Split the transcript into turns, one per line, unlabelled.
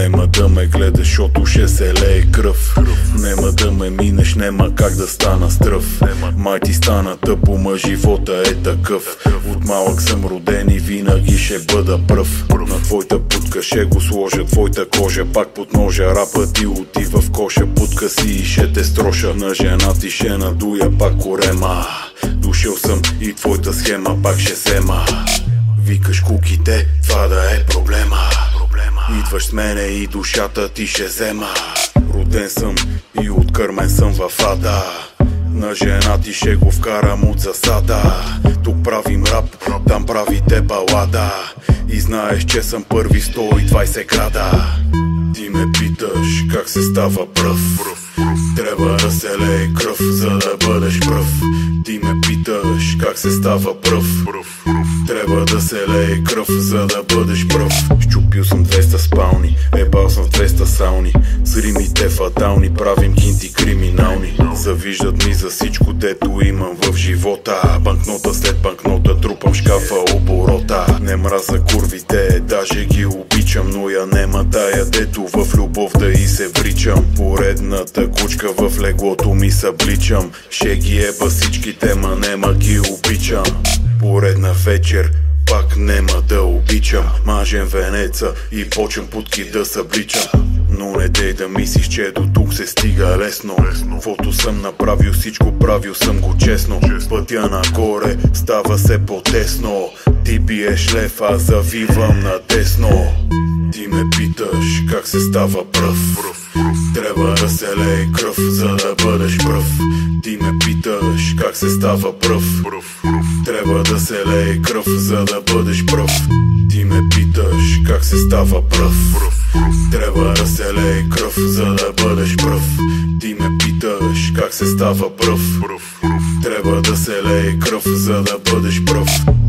Нема да ме гледаш, защото ще се лее кръв. Нема да ме минеш, нема как да стана стръв. Май ти стана тъпо, ма живота е такъв. От малък съм роден и винаги ще бъда пръв. На твоята путка ще го сложа, твоята кожа пак под ножа. Рапът ти отива в коша, путка си и ще те строша. На жена ти ще надуя пак корема. Дошъл съм и твоята схема пак ще взема. Викаш куките, това да е проблема. Идваш с мене и душата ти ще взема. Роден съм и откърмен съм във ада. На жена ти ще го вкарам от засада. Тук правим рап, там правите балада. И знаеш, че съм първи 120 града. Ти ме питаш как се става пръв. Трябва да се лее кръв, за да бъдеш пръв. Ти ме питаш как се става пръв. Трябва да се лее кръв, за да бъдеш пръв. Щупил съм 200 спални, ебал съм в 200 сауни. С римите фатални, правим кинти криминални. Завиждат ми за всичко, дето имам в живота. Банкнота след банкнота, трупам шкафа оборота. Не мраза курвите, даже ги обичам, но я нема тая, дето в любов да и се вричам. Поредната кучка в леглото ми събличам. Ще ги еба всичките, ма нема ги обичам. Поредна вечер, пак нема да обичам. Мажем венеца и почвам путки да събличам. Но не дей да мислиш, че до тук се стига лесно. Каквото съм направил, всичко правил съм го честно. Пътя нагоре става се по-тесно. Ти биеш лев, аз завивам надесно. Ти ме питаш как се става пръв. Трябва да се лее кръв, за да бъдеш пръв. Ти ме питаш как се става пръв. Трябва да се лее кръв, за да бъдеш пръв. Ти ме питаш как се става пръв. Трябва да се лее кръв, за да бъдеш пръв. Ти ме питаш как се става пръв. Трябва да се лее кръв, за да бъдеш пръв.